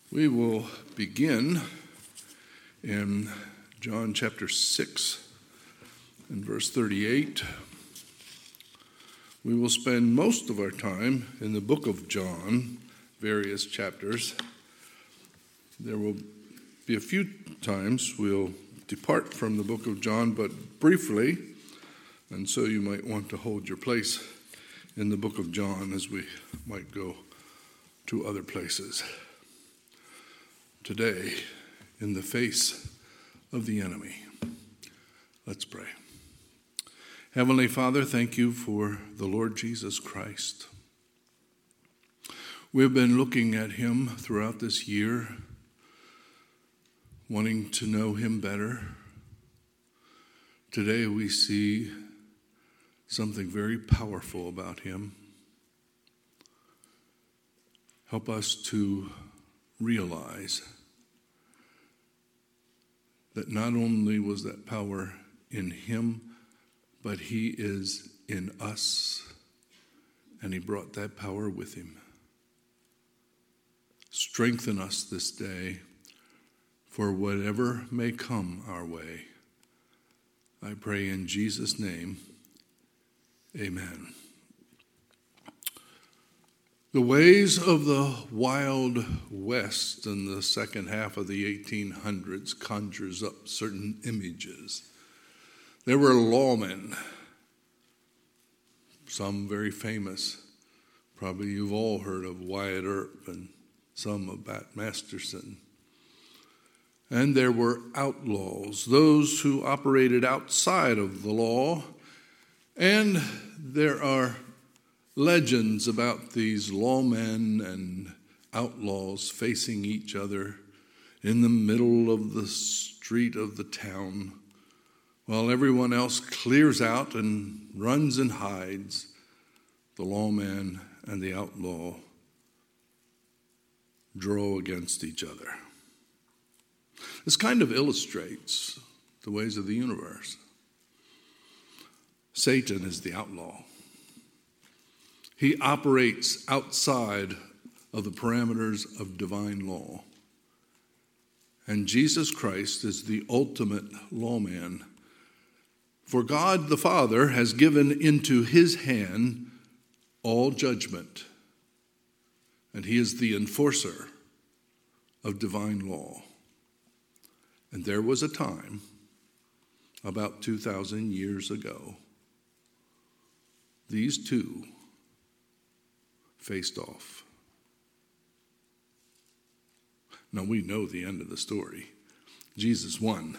We will begin in John chapter 6 and verse 38. We will spend most of our time in the book of John, various chapters. There will be a few times we'll depart from the book of John, but briefly, and so you might want to hold your place in the book of John as we might go to other places. Today, in the face of the enemy. Let's pray. Heavenly Father, thank you for the Lord Jesus Christ. We've been looking at him throughout this year, wanting to know him better. Today we see something very powerful about him. Help us to realize that not only was that power in him, but he is in us, and he brought that power with him. Strengthen us this day for whatever may come our way. I pray in Jesus' name, amen. The ways of the Wild West in the second half of the 1800s conjures up certain images. There were lawmen, some very famous. Probably you've all heard of Wyatt Earp and some of Bat Masterson. And there were outlaws, those who operated outside of the law. And there are legends about these lawmen and outlaws facing each other in the middle of the street of the town, while everyone else clears out and runs and hides. The lawman and the outlaw draw against each other. This kind of illustrates the ways of the universe. Satan is the outlaw. He operates outside of the parameters of divine law. And Jesus Christ is the ultimate lawman. For God the Father has given into his hand all judgment, and he is the enforcer of divine law. And there was a time, about 2,000 years ago, these two faced off. Now we know the end of the story. Jesus won.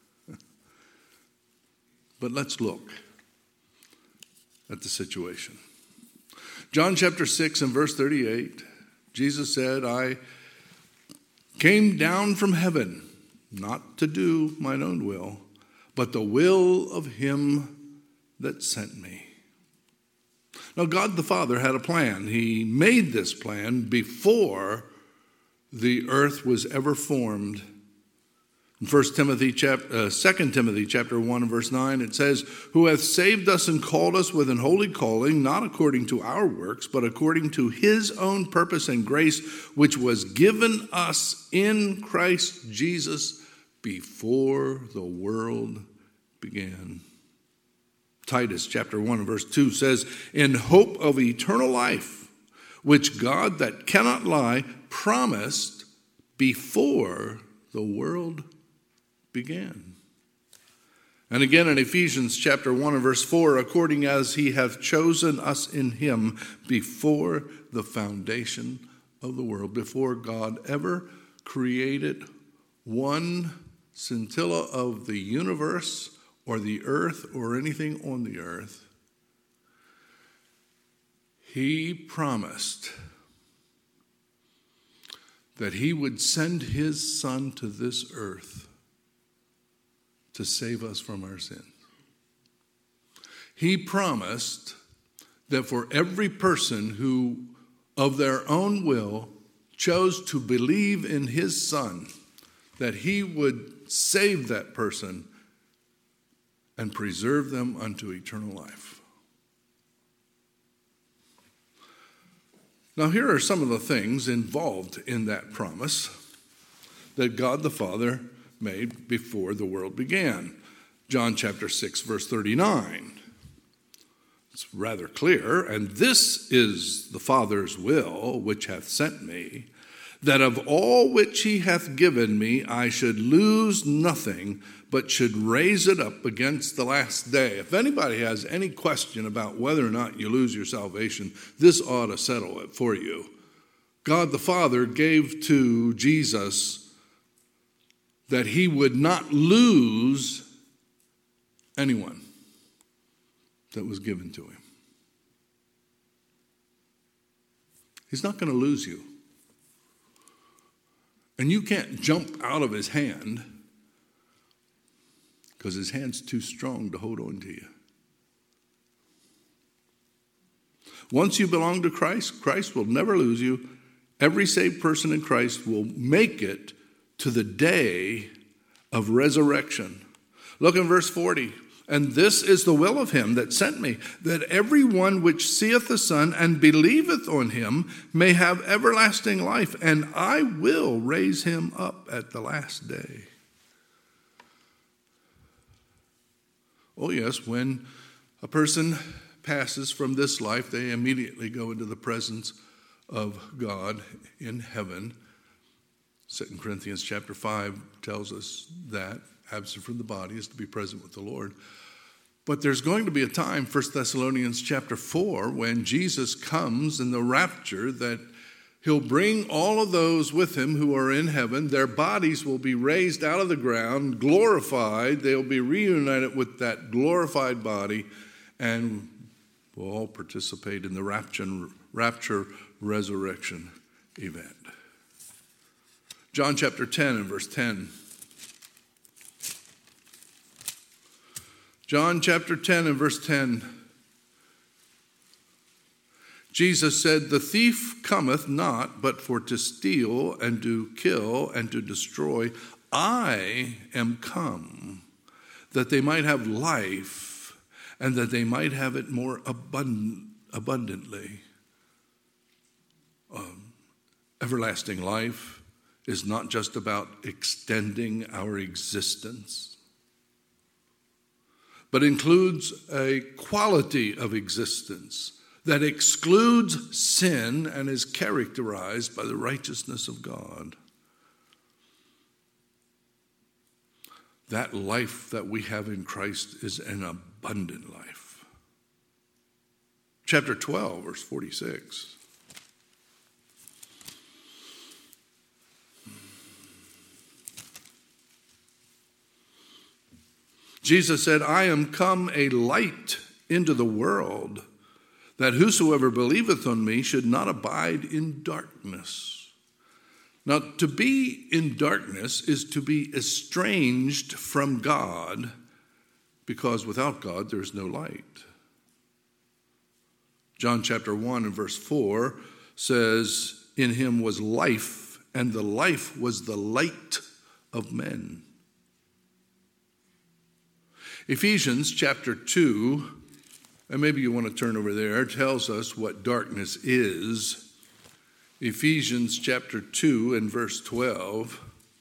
But let's look at the situation. John chapter 6 and verse 38, Jesus said, I came down from heaven, not to do mine own will, but the will of him that sent me. Now, God the Father had a plan. He made this plan before the earth was ever formed. In 2 Timothy chapter 1 and verse 9, it says, who hath saved us and called us with an holy calling, not according to our works, but according to his own purpose and grace, which was given us in Christ Jesus before the world began. Titus chapter 1 and verse 2 says, in hope of eternal life, which God that cannot lie promised before the world began. And again in Ephesians chapter 1 and verse 4, according as he hath chosen us in him before the foundation of the world, before God ever created one scintilla of the universe or the earth or anything on the earth, he promised that he would send his son to this earth to save us from our sins. He promised that for every person who of their own will chose to believe in his son, that he would save that person and preserve them unto eternal life. Now, here are some of the things involved in that promise that God the Father made before the world began. John chapter 6, verse 39. It's rather clear, and this is the Father's will which hath sent me, that of all which he hath given me I should lose nothing, but should raise it up against the last day. If anybody has any question about whether or not you lose your salvation, this ought to settle it for you. God the Father gave to Jesus that he would not lose anyone that was given to him. He's not going to lose you. And you can't jump out of his hand because his hand's too strong to hold on to you. Once you belong to Christ, Christ will never lose you. Every saved person in Christ will make it to the day of resurrection. Look in verse 40. And this is the will of him that sent me, that every one which seeth the Son and believeth on him may have everlasting life, and I will raise him up at the last day. Oh yes, when a person passes from this life, they immediately go into the presence of God in heaven. 2 Corinthians chapter 5 tells us that absent from the body is to be present with the Lord. But there's going to be a time, 1 Thessalonians chapter 4, when Jesus comes in the rapture, that he'll bring all of those with him who are in heaven. Their bodies will be raised out of the ground, glorified. They'll be reunited with that glorified body, and we'll all participate in the rapture resurrection event. John chapter 10 and verse 10. John chapter 10 and verse 10. Jesus said, the thief cometh not but for to steal and to kill and to destroy. I am come that they might have life and that they might have it more abundantly. Everlasting life is not just about extending our existence, but includes a quality of existence that excludes sin and is characterized by the righteousness of God. That life that we have in Christ is an abundant life. Chapter 12, verse 46. Jesus said, I am come a light into the world, that whosoever believeth on me should not abide in darkness. Now, to be in darkness is to be estranged from God, because without God there is no light. John chapter 1 and verse 4 says, in him was life, and the life was the light of men. Ephesians chapter 2, and maybe you want to turn over there, tells us what darkness is. Ephesians chapter 2 and verse 12.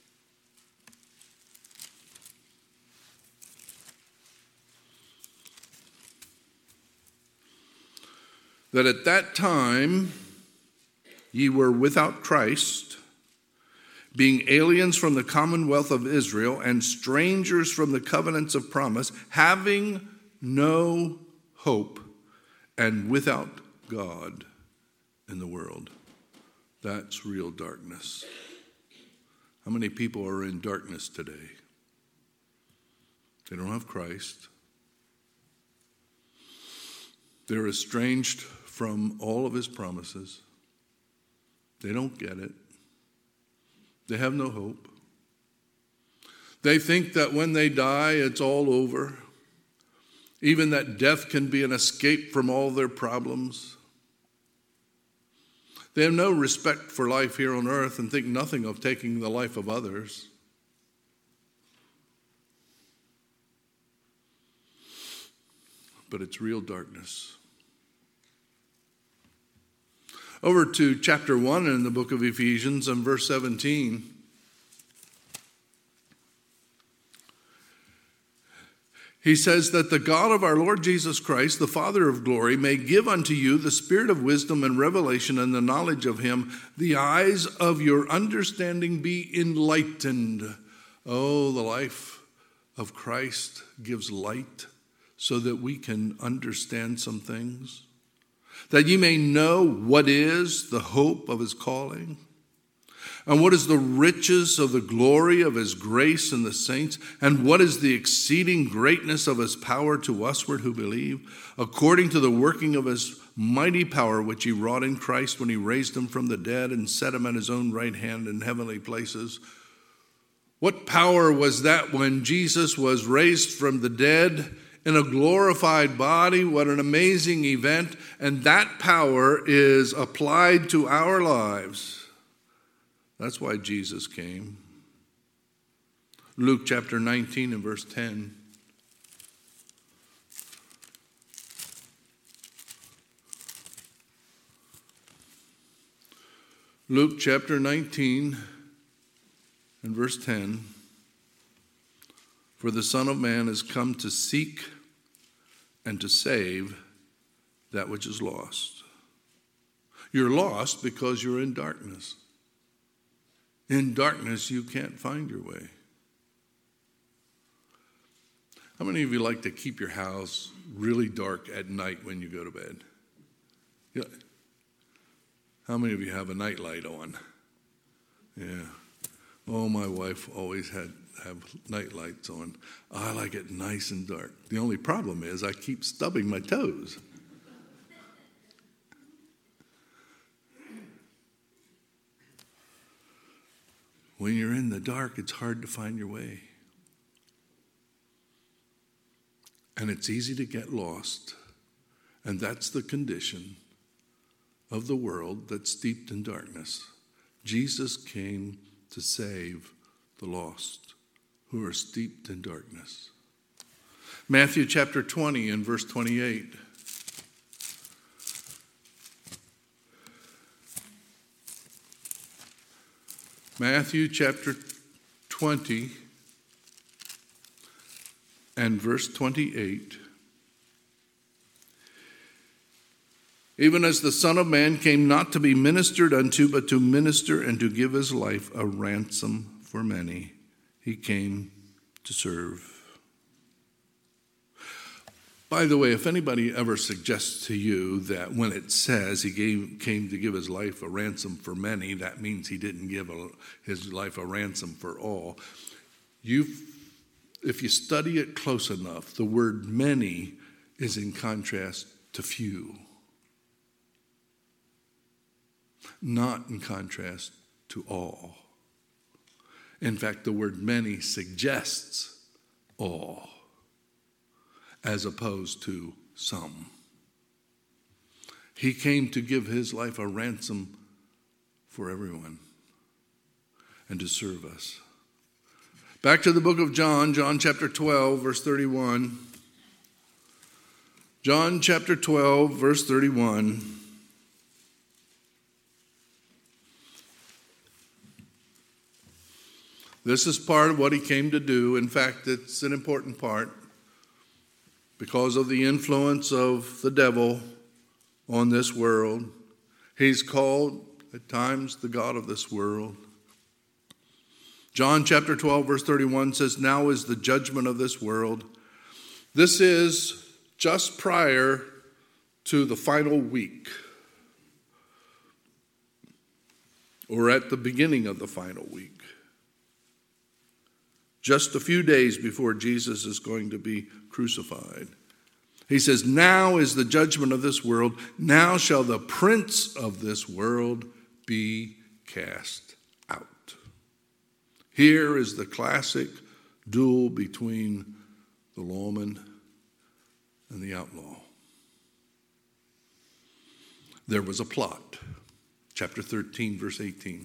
That at that time ye were without Christ, being aliens from the commonwealth of Israel and strangers from the covenants of promise, having no hope and without God in the world. That's real darkness. How many people are in darkness today? They don't have Christ. They're estranged from all of his promises. They don't get it. They have no hope. They think that when they die, it's all over. Even that death can be an escape from all their problems. They have no respect for life here on earth and think nothing of taking the life of others. But it's real darkness. Over to chapter 1 in the book of Ephesians and verse 17. He says that the God of our Lord Jesus Christ, the Father of glory, may give unto you the spirit of wisdom and revelation and the knowledge of him, the eyes of your understanding be enlightened. Oh, the life of Christ gives light so that we can understand some things. That ye may know what is the hope of his calling, and what is the riches of the glory of his grace in the saints, and what is the exceeding greatness of his power to usward who believe, according to the working of his mighty power, which he wrought in Christ when he raised him from the dead and set him at his own right hand in heavenly places. What power was that when Jesus was raised from the dead in a glorified body? What an amazing event. And that power is applied to our lives. That's why Jesus came. Luke chapter 19 and verse 10. Luke chapter 19 and verse 10. For the Son of Man is come to seek and to save that which is lost. You're lost because you're in darkness. In darkness, you can't find your way. How many of you like to keep your house really dark at night when you go to bed? Yeah. How many of you have a nightlight on? Yeah. Oh, my wife always have night lights on. I like it nice and dark. The only problem is I keep stubbing my toes. When you're in the dark, it's hard to find your way. And it's easy to get lost. And that's the condition of the world that's steeped in darkness. Jesus came to save the lost who are steeped in darkness. Matthew chapter 20 and verse 28. Matthew chapter 20 and verse 28. Even as the Son of Man came not to be ministered unto, but to minister and to give his life a ransom for many. He came to serve. By the way, if anybody ever suggests to you that when it says he came to give his life a ransom for many, that means he didn't give his life a ransom for all. If you study it close enough, the word many is in contrast to few. Not in contrast to all. In fact, the word many suggests all, as opposed to some. He came to give his life a ransom for everyone and to serve us. Back to the book of John, John chapter 12, verse 31. John chapter 12, verse 31. This is part of what he came to do. In fact, it's an important part because of the influence of the devil on this world. He's called at times the God of this world. John chapter 12, verse 31 says, now is the judgment of this world. This is just prior to the final week, or at the beginning of the final week. Just a few days before Jesus is going to be crucified. He says, now is the judgment of this world. Now shall the prince of this world be cast out. Here is the classic duel between the lawman and the outlaw. There was a plot. Chapter 13, verse 18.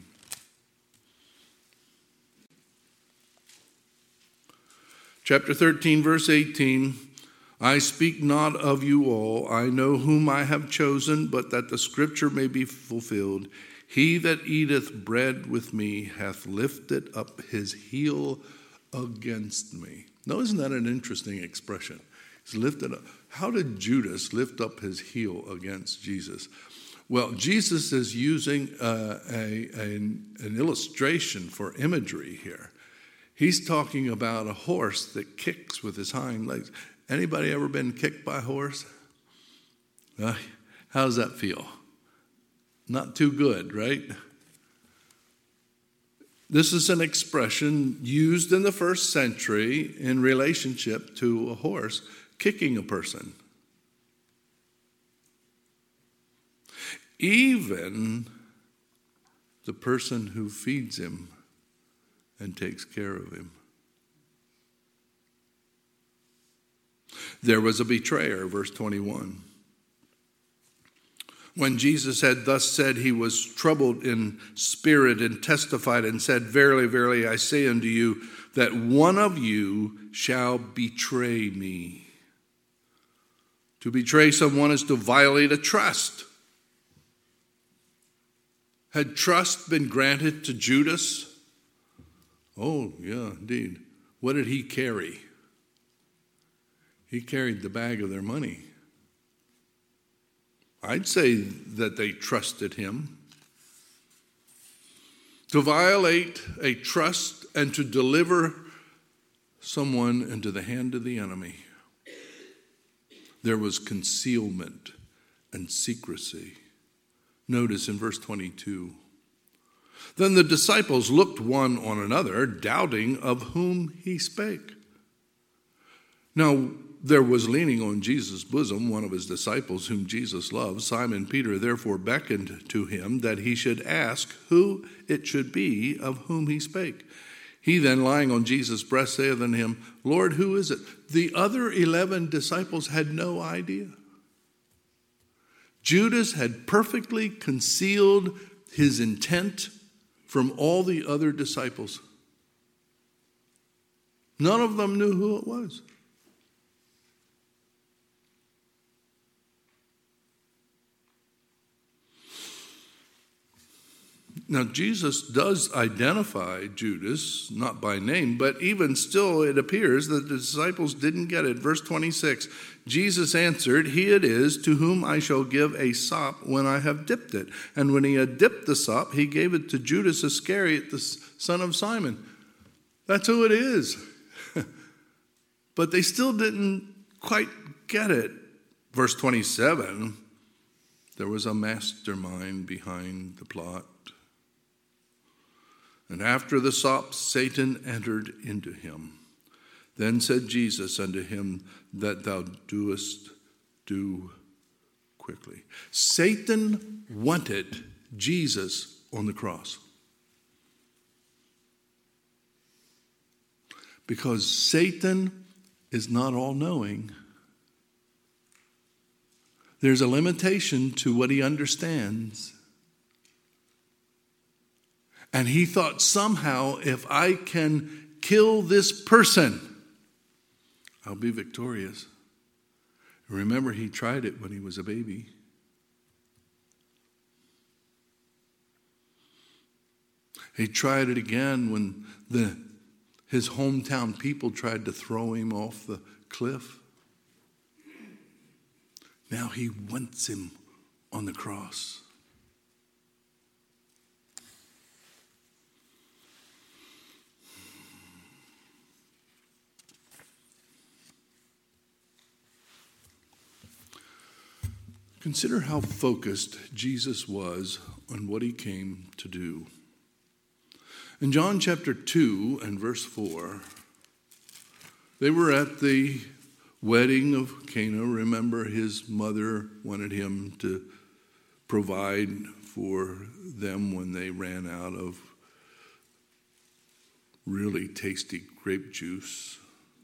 Chapter 13, verse 18, I speak not of you all. I know whom I have chosen, but that the scripture may be fulfilled. He that eateth bread with me hath lifted up his heel against me. Now, isn't that an interesting expression? He's lifted up. How did Judas lift up his heel against Jesus? Well, Jesus is using an illustration for imagery here. He's talking about a horse that kicks with his hind legs. Anybody ever been kicked by a horse? How does that feel? Not too good, right? This is an expression used in the first century in relationship to a horse kicking a person. Even the person who feeds him and takes care of him. There was a betrayer, verse 21. When Jesus had thus said, he was troubled in spirit and testified and said, Verily, verily, I say unto you, that one of you shall betray me. To betray someone is to violate a trust. Had trust been granted to Judas? Oh, yeah, indeed. What did he carry? He carried the bag of their money. I'd say that they trusted him. To violate a trust and to deliver someone into the hand of the enemy, there was concealment and secrecy. Notice in verse 22. Then the disciples looked one on another, doubting of whom he spake. Now, there was leaning on Jesus' bosom one of his disciples whom Jesus loved. Simon Peter therefore beckoned to him that he should ask who it should be of whom he spake. He then, lying on Jesus' breast, saith unto him, Lord, who is it? The other 11 disciples had no idea. Judas had perfectly concealed his intent from all the other disciples. None of them knew who it was. Now, Jesus does identify Judas, not by name, but even still it appears that the disciples didn't get it. Verse 26, Jesus answered, He it is to whom I shall give a sop when I have dipped it. And when he had dipped the sop, he gave it to Judas Iscariot, the son of Simon. That's who it is. But they still didn't quite get it. Verse 27, there was a mastermind behind the plot. And after the sop, Satan entered into him. Then said Jesus unto him, That thou doest, do quickly. Satan wanted Jesus on the cross. Because Satan is not all-knowing. There's a limitation to what he understands. And he thought somehow, if I can kill this person, I'll be victorious. Remember, he tried it when he was a baby. He tried it again when his hometown people tried to throw him off the cliff. Now he wants him on the cross. Consider how focused Jesus was on what he came to do. In John chapter 2 and verse 4, they were at the wedding of Cana. Remember, his mother wanted him to provide for them when they ran out of really tasty grape juice.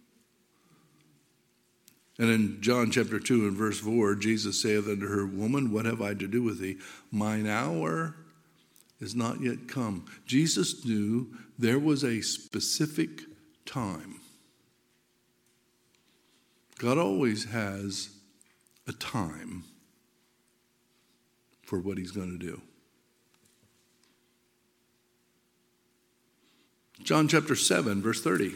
And in John chapter 2 and verse 4, Jesus saith unto her, Woman, what have I to do with thee? Mine hour is not yet come. Jesus knew there was a specific time God always has a time for what he's going to do. John chapter 7, verse 30.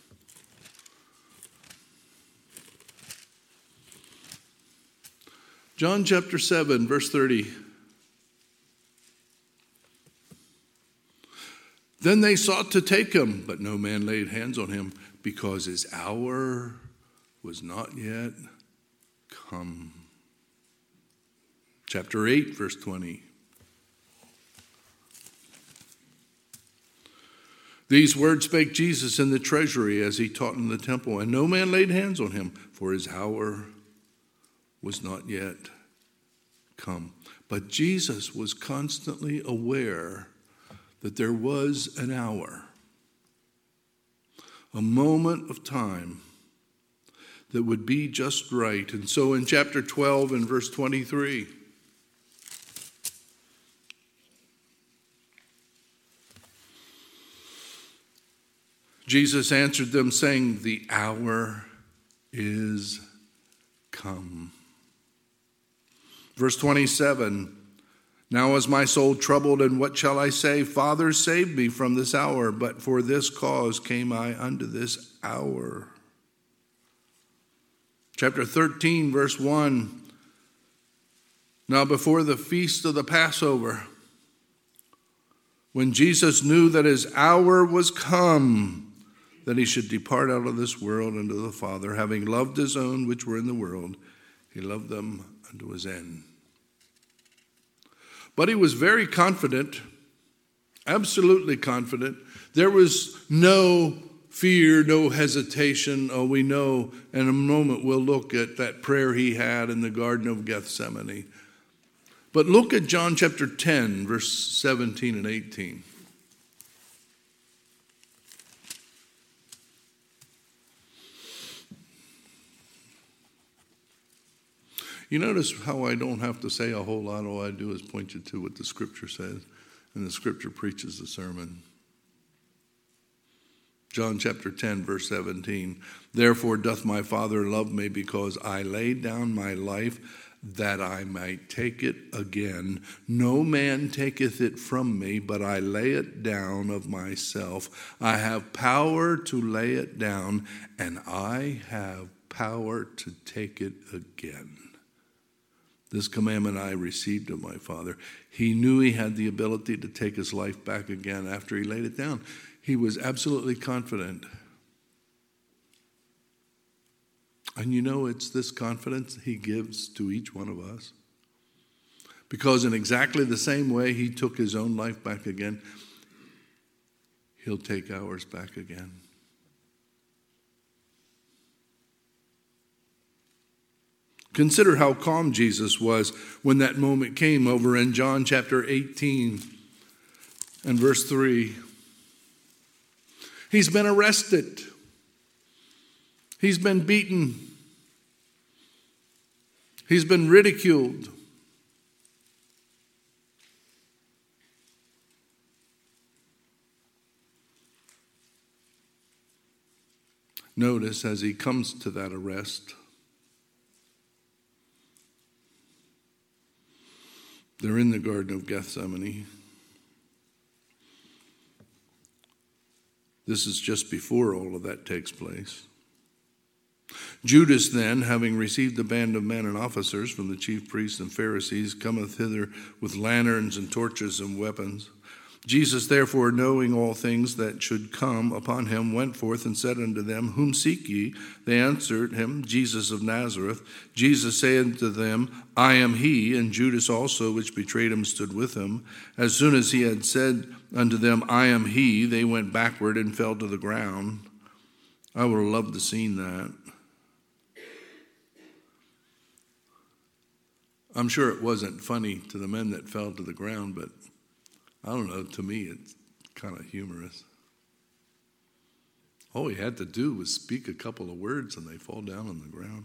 John chapter 7, verse 30. Then they sought to take him, but no man laid hands on him, because his hour was not yet come. Chapter 8, verse 20. These words spake Jesus in the treasury as he taught in the temple, and no man laid hands on him, for his hour was not yet come. But Jesus was constantly aware that there was an hour, a moment of time that would be just right. And so in chapter 12 and verse 23, Jesus answered them, saying, the hour is come. Verse 27, now is my soul troubled, and what shall I say? Father, save me from this hour, but for this cause came I unto this hour. Chapter 13, verse 1, now before the feast of the Passover, when Jesus knew that his hour was come, that he should depart out of this world unto the Father, having loved his own which were in the world, he loved them unto his end. But he was very confident, absolutely confident. There was no fear, no hesitation. Oh, we know in a moment we'll look at that prayer he had in the Garden of Gethsemane. But look at John chapter 10, verse 17 and 18. You notice how I don't have to say a whole lot. All I do is point you to what the Scripture says, and the Scripture preaches the sermon. John chapter 10, verse 17. Therefore doth my Father love me, because I laid down my life that I might take it again. No man taketh it from me, but I lay it down of myself. I have power to lay it down, and I have power to take it again. This commandment I received of my Father. He knew he had the ability to take his life back again after he laid it down. He was absolutely confident. And you know, it's this confidence he gives to each one of us. Because in exactly the same way he took his own life back again, he'll take ours back again. Consider how calm Jesus was when that moment came over in John chapter 18 and verse 3. He's been arrested. He's been beaten. He's been ridiculed. Notice as he comes to that arrest, they're in the Garden of Gethsemane. This is just before all of that takes place. Judas then, having received a band of men and officers from the chief priests and Pharisees, cometh hither with lanterns and torches and weapons. Jesus, therefore, knowing all things that should come upon him, went forth and said unto them, Whom seek ye? They answered him, Jesus of Nazareth. Jesus said unto them, I am he. And Judas also, which betrayed him, stood with him. As soon as he had said unto them, I am he, they went backward and fell to the ground. I would have loved to seen that. I'm sure it wasn't funny to the men that fell to the ground, but I don't know, to me it's kind of humorous. All he had to do was speak a couple of words and they fall down on the ground.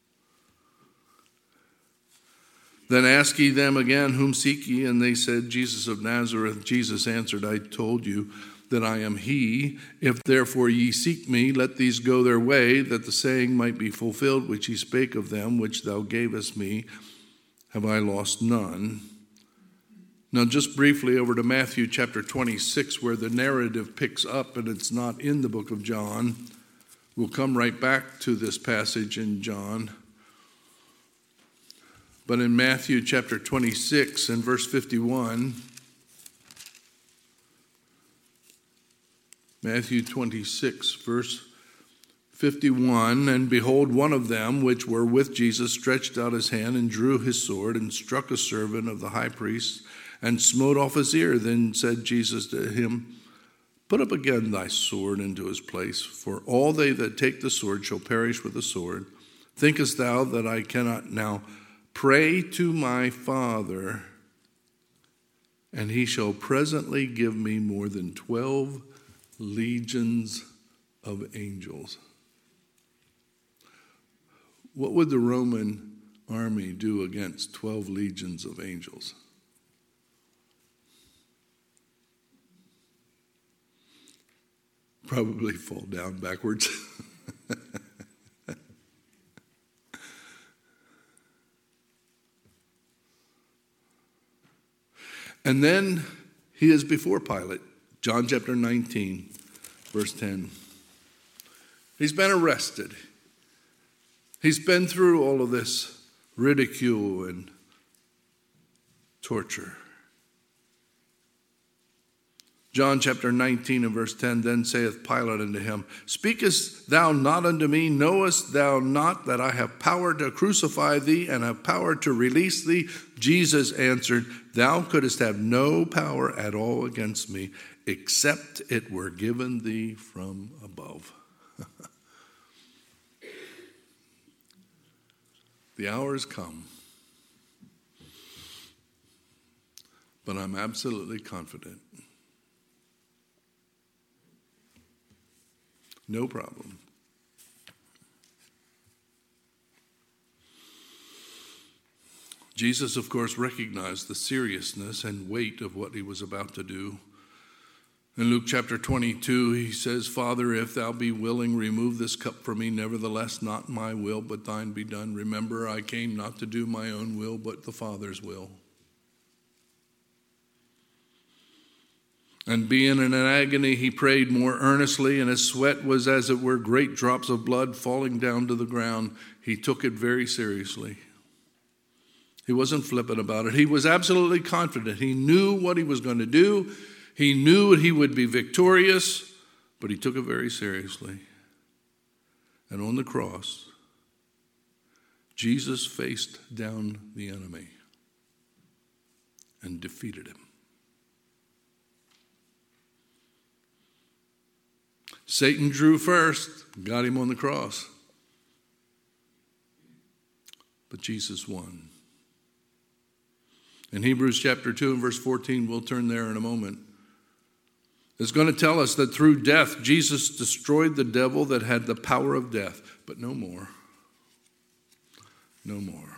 Then ask ye them again, Whom seek ye? And they said, Jesus of Nazareth. Jesus answered, I told you that I am he. If therefore ye seek me, let these go their way, that the saying might be fulfilled which he spake of them, which thou gavest me, have I lost none. Now just briefly over to Matthew chapter 26, where the narrative picks up, and it's not in the book of John. We'll come right back to this passage in John. But in Matthew chapter 26 and verse 51, Matthew 26, verse 51, and behold, one of them which were with Jesus stretched out his hand and drew his sword and struck a servant of the high priest and smote off his ear. Then said Jesus to him, Put up again thy sword into his place, for all they that take the sword shall perish with the sword. Thinkest thou that I cannot now pray to my Father, and he shall presently give me more than 12 legions of angels? What would the Roman army do against 12 legions of angels? Probably fall down backwards. And then he is before Pilate. John chapter 19, verse 10. He's been arrested. He's been through all of this ridicule and torture. John chapter 19 and verse 10, Then saith Pilate unto him, Speakest thou not unto me? Knowest thou not that I have power to crucify thee and have power to release thee? Jesus answered, Thou couldst have no power at all against me, except it were given thee from above. The hour has come, but I'm absolutely confident. No problem. Jesus, of course, recognized the seriousness and weight of what he was about to do. In Luke chapter 22, he says, Father, if thou be willing, remove this cup from me. Nevertheless, not my will, but thine be done. Remember, I came not to do my own will, but the Father's will. And being in an agony, he prayed more earnestly, and his sweat was as it were great drops of blood falling down to the ground. He took it very seriously. He wasn't flippant about it. He was absolutely confident. He knew what he was going to do. He knew he would be victorious, but he took it very seriously. And on the cross, Jesus faced down the enemy and defeated him. Satan drew first, got him on the cross. But Jesus won. In Hebrews chapter 2 and verse 14, we'll turn there in a moment. It's going to tell us that through death, Jesus destroyed the devil that had the power of death. But no more. No more.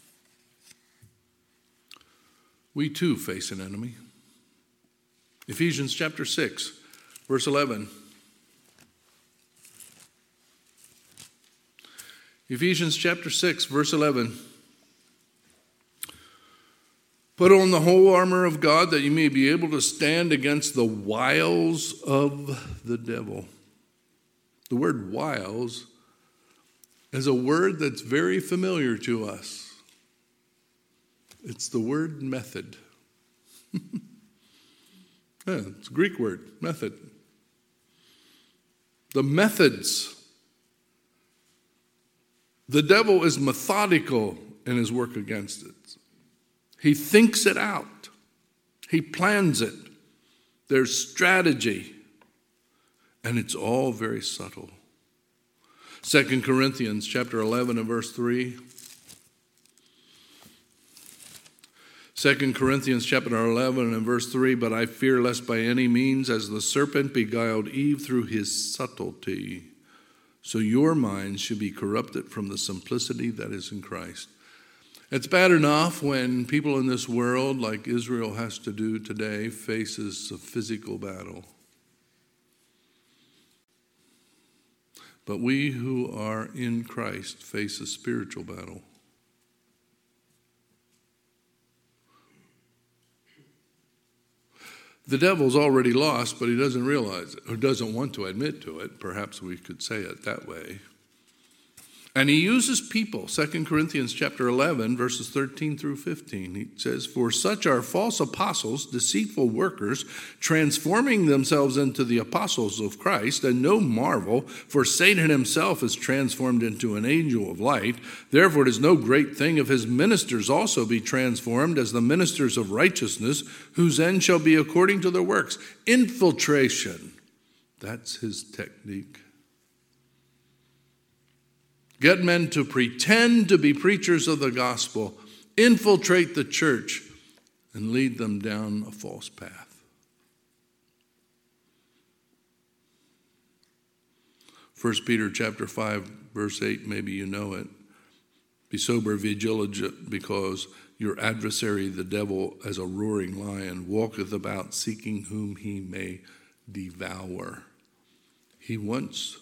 We too face an enemy. Ephesians chapter 6, verse 11. Ephesians chapter 6, verse 11. Put on the whole armor of God that you may be able to stand against the wiles of the devil. The word wiles is a word that's very familiar to us. It's the word method. It's a Greek word, method. The methods. The devil is methodical in his work against it. He thinks it out. He plans it. There's strategy. And it's all very subtle. 2 Corinthians chapter 11 and verse 3. 2 Corinthians chapter 11 and verse 3, But I fear lest by any means, as the serpent beguiled Eve through his subtlety, so your minds should be corrupted from the simplicity that is in Christ. It's bad enough when people in this world, like Israel has to do today, faces a physical battle. But we who are in Christ face a spiritual battle. The devil's already lost, but he doesn't realize it, or doesn't want to admit to it. Perhaps we could say it that way. And he uses people. 2 Corinthians chapter 11, verses 13 through 15. He says, "For such are false apostles, deceitful workers, transforming themselves into the apostles of Christ. And no marvel, for Satan himself is transformed into an angel of light. Therefore it is no great thing if his ministers also be transformed as the ministers of righteousness, whose end shall be according to their works." Infiltration. That's his technique. Get men to pretend to be preachers of the gospel, infiltrate the church, and lead them down a false path. 1 Peter chapter 5, verse 8, maybe you know it. "Be sober, vigilant, because your adversary, the devil, as a roaring lion, walketh about seeking whom he may devour." He wants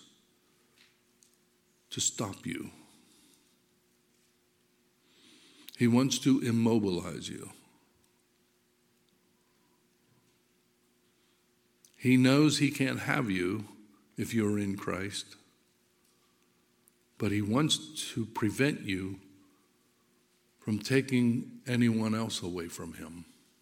to stop you. He wants to immobilize you. He knows he can't have you if you're in Christ, but he wants to prevent you from taking anyone else away from him.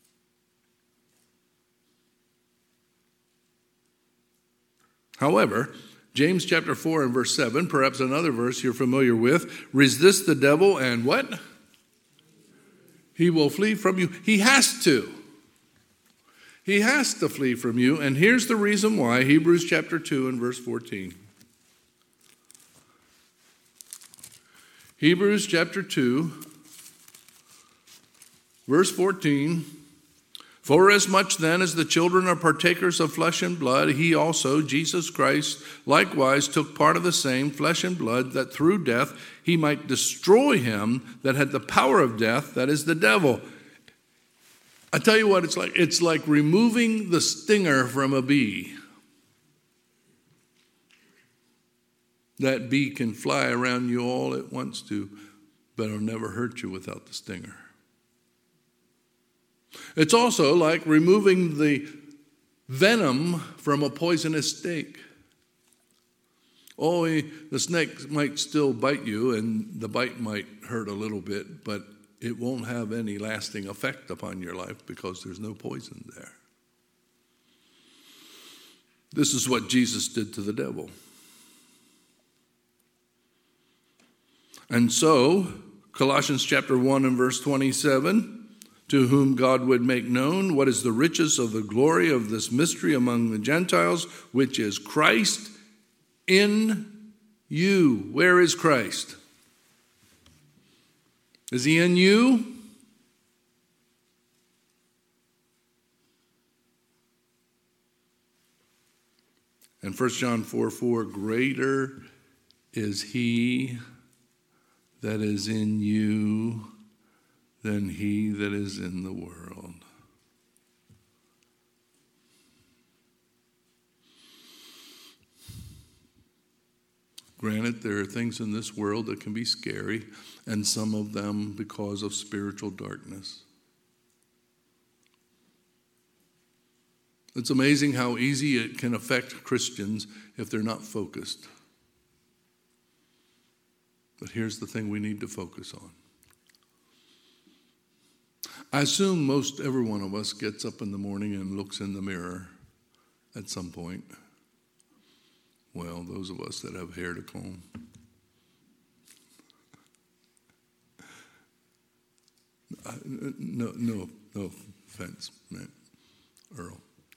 However, James chapter 4 and verse 7, perhaps another verse you're familiar with, resist the devil and what? He will flee from you. He has to. He has to flee from you. And here's the reason why. Hebrews chapter 2 and verse 14. Hebrews chapter 2, verse 14. "Forasmuch then as the children are partakers of flesh and blood, he also, Jesus Christ, likewise took part of the same flesh and blood, that through death he might destroy him that had the power of death, that is the devil." I tell you what it's like. It's like removing the stinger from a bee. That bee can fly around you all it wants to, but it'll never hurt you without the stinger. It's also like removing the venom from a poisonous snake. The snake might still bite you, and the bite might hurt a little bit, but it won't have any lasting effect upon your life because there's no poison there. This is what Jesus did to the devil. And so, Colossians chapter 1 and verse 27, "To whom God would make known what is the riches of the glory of this mystery among the Gentiles, which is Christ in you." Where is Christ? Is he in you? And 1 John 4:4, "Greater is he that is in you than he that is in the world." Granted, there are things in this world that can be scary, and some of them because of spiritual darkness. It's amazing how easy it can affect Christians if they're not focused. But here's the thing we need to focus on. I assume most every one of us gets up in the morning and looks in the mirror at some point. Well, those of us that have hair to comb. No offense, man. Earl.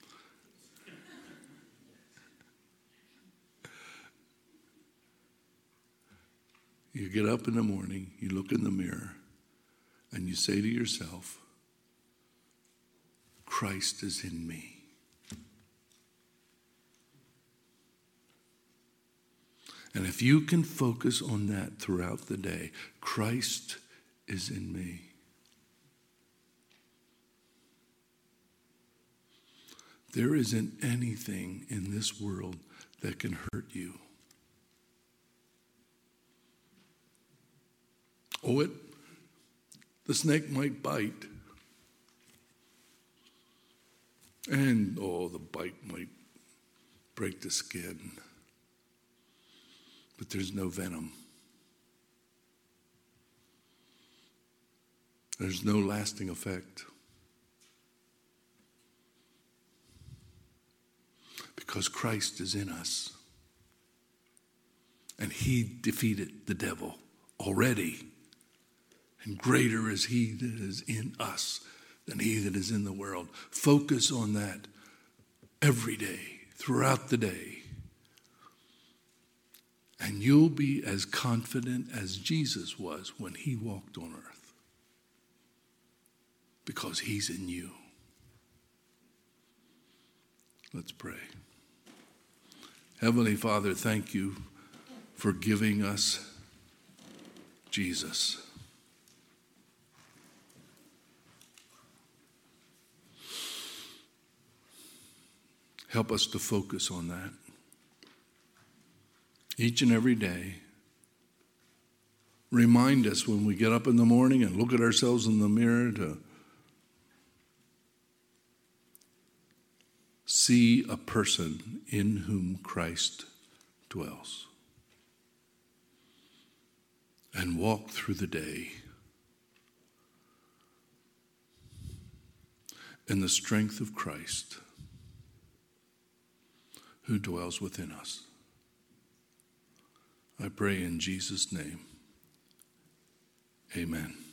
You get up in the morning, you look in the mirror, and you say to yourself, "Christ is in me." And if you can focus on that throughout the day, Christ is in me. There isn't anything in this world that can hurt you. Oh, the snake might bite. And, the bite might break the skin. But there's no venom. There's no lasting effect. Because Christ is in us. And he defeated the devil already. And greater is he that is in us than he that is in the world. Focus on that every day, throughout the day. And you'll be as confident as Jesus was when he walked on earth. Because he's in you. Let's pray. Heavenly Father, thank you for giving us Jesus. Help us to focus on that each and every day. Remind us when we get up in the morning and look at ourselves in the mirror to see a person in whom Christ dwells. And walk through the day in the strength of Christ who dwells within us. I pray in Jesus' name. Amen.